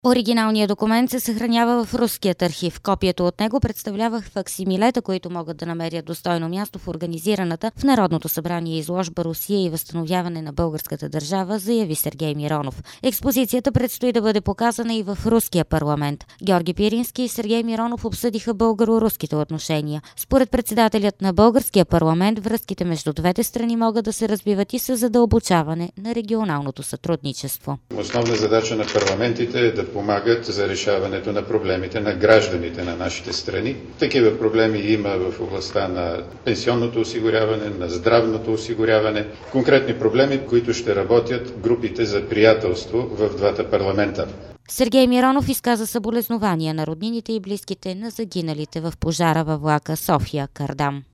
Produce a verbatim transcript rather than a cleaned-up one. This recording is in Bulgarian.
Оригиналният документ се съхранява в руският архив. Копието от него представлява факсимилета, които могат да намерят достойно място в организираната в Народното събрание изложба «Русия и възстановяване на българската държава», заяви Сергей Миронов. Експозицията предстои да бъде показана и в руския парламент. Георги Пирински и Сергей Миронов обсъдиха българо-руските отношения. Според председателят на българския парламент, връзките между двете страни могат да се развиват и с задълбочаване на регионалното сътрудничество. Основна задача на парламентите е да помагат за решаването на проблемите на гражданите на нашите страни. Такива проблеми има в областта на пенсионното осигуряване, на здравното осигуряване. Конкретни проблеми, които ще работят групите за приятелство в двата парламента. Сергей Миронов изказа съболезнования на роднините и близките на загиналите в пожара във влака София-Кардам.